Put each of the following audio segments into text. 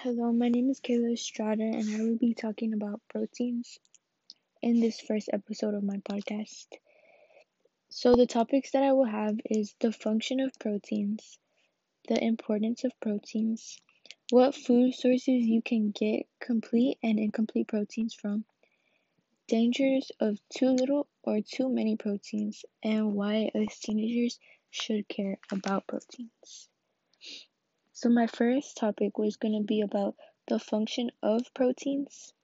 Hello, my name is Kayla Estrada, and I will be talking about proteins in this first episode of my podcast. So, the topics that I will have is the function of proteins, the importance of proteins, what food sources you can get complete and incomplete proteins from, dangers of too little or too many proteins, and why us teenagers should care about proteins. So, my first topic was going to be about the function of proteins.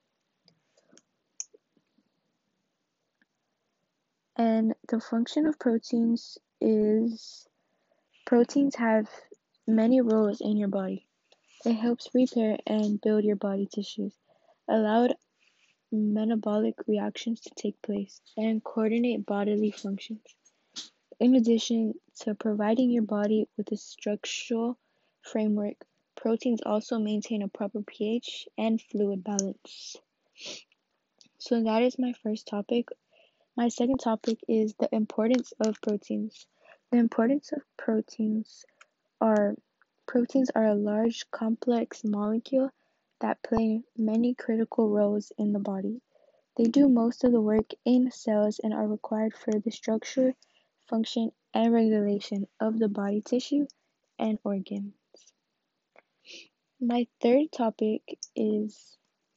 And the function of proteins is proteins have many roles in your body. It helps repair and build your body tissues, allow metabolic reactions to take place, and coordinate bodily functions. In addition to providing your body with a structural framework, proteins also maintain a proper pH and fluid balance. So that is my first topic. My second topic is the importance of proteins. The importance of proteins are a large complex molecule that play many critical roles in the body. They do most of the work in cells and are required for the structure, function, and regulation of the body tissue and organs. My third topic is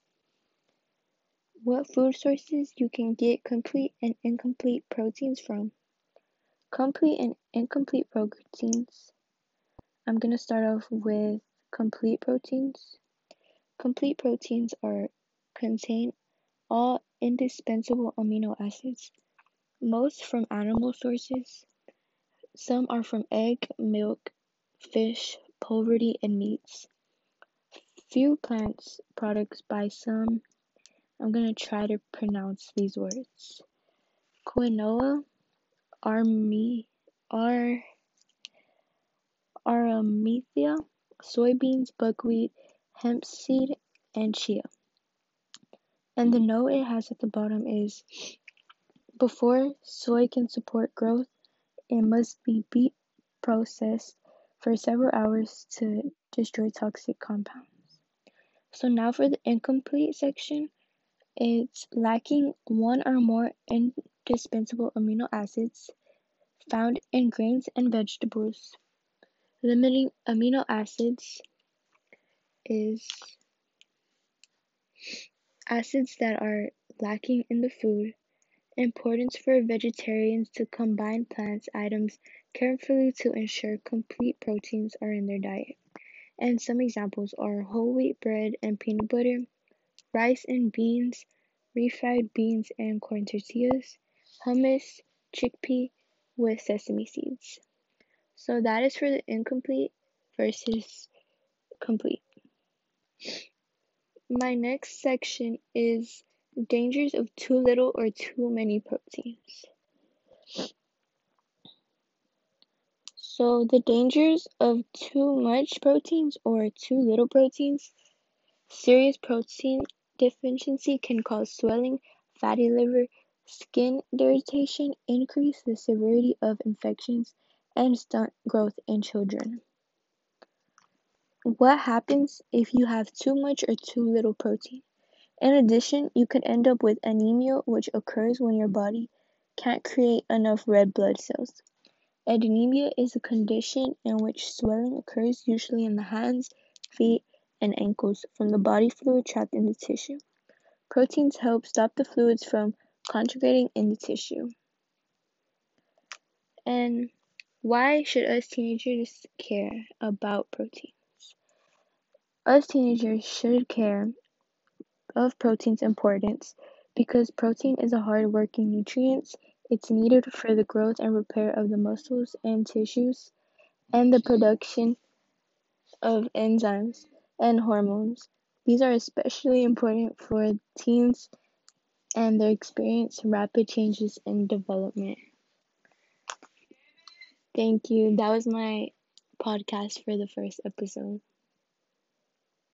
what food sources you can get complete and incomplete proteins from. Complete and incomplete proteins. I'm going to start off with complete proteins. Complete proteins contain all indispensable amino acids, most from animal sources. Some are from egg, milk, fish, poultry, and meats. Few plants products by some. I'm going to try to pronounce these words. Quinoa, Artemisia, soybeans, buckwheat, hemp seed, and chia. And the note it has at the bottom is, before soy can support growth, it must be beat processed for several hours to destroy toxic compounds. So now for the incomplete section, it's lacking one or more indispensable amino acids found in grains and vegetables. Limiting amino acids is acids that are lacking in the food. Importance for vegetarians to combine plant items carefully to ensure complete proteins are in their diet. And some examples are whole wheat bread and peanut butter, rice and beans, refried beans and corn tortillas, hummus, chickpea with sesame seeds. So that is for the incomplete versus complete. My next section is dangers of too little or too many proteins. So the dangers of too much proteins or too little proteins. Serious protein deficiency can cause swelling, fatty liver, skin irritation, increase the severity of infections, and stunt growth in children. What happens if you have too much or too little protein? In addition, you could end up with anemia, which occurs when your body can't create enough red blood cells. Anemia is a condition in which swelling occurs usually in the hands, feet, and ankles from the body fluid trapped in the tissue. Proteins help stop the fluids from conjugating in the tissue. And why should us teenagers care about proteins? Us teenagers should care of protein's importance because protein is a hard-working nutrient. It's needed for the growth and repair of the muscles and tissues and the production of enzymes and hormones. These are especially important for teens and they experience rapid changes in development. Thank you. That was my podcast for the first episode.